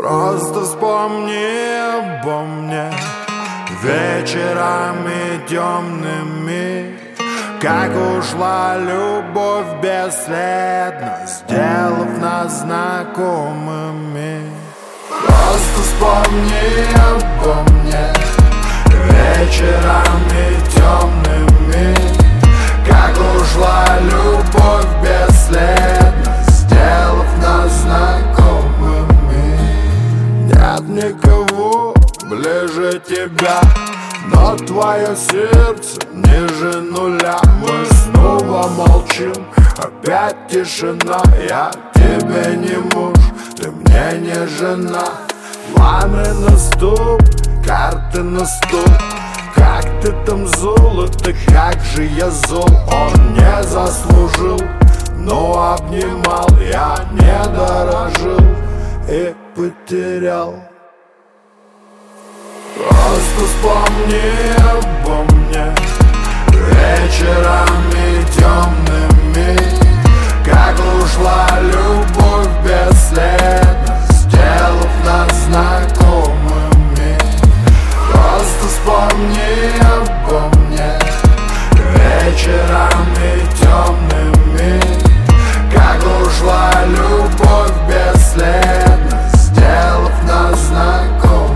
Просто вспомни обо мне вечерами темными, как ушла любовь бесследно, сделав нас знакомыми. Просто вспомни обо мне вечерами темными, как ушла любовь бесследно, сделав нас знакомыми. Нет никого ближе тебя, но твое сердце ниже нуля. Мы снова молчим, опять тишина. Я тебе не муж, ты мне не жена. Планы на стол, карты на стол. Как ты там золото, как же я зол. Он не заслужил, но обнимал. Я не дорожил и потерял. Просто вспомни обо мне вечерами темными, как ушла любовь бесследно, сделав нас знакомыми. Просто вспомни обо мне вечерами темными, как ушла любовь бесследно, сделав нас знакомыми.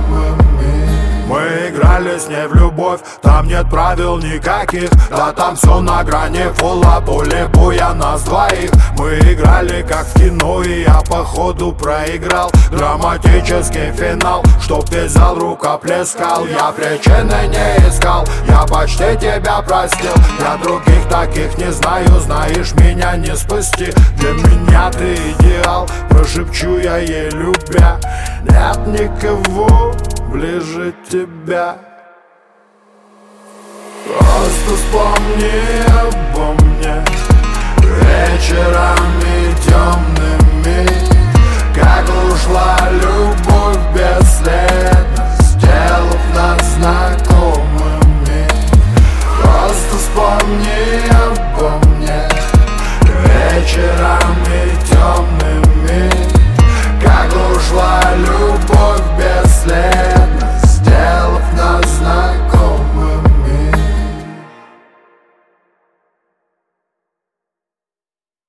Мы играли с ней в любовь, там нет правил никаких. Да там все на грани фола, поле боя нас двоих. Мы играли как в кино, и я походу проиграл драматический финал, чтоб весь зал рукоплескал. Я причины не искал, я почти тебя простил. Я других таких не знаю, знаешь, меня не спасти. Для меня ты идеал, прошепчу я ей любя. Нет никого ближе тебя. Просто вспомни обо мне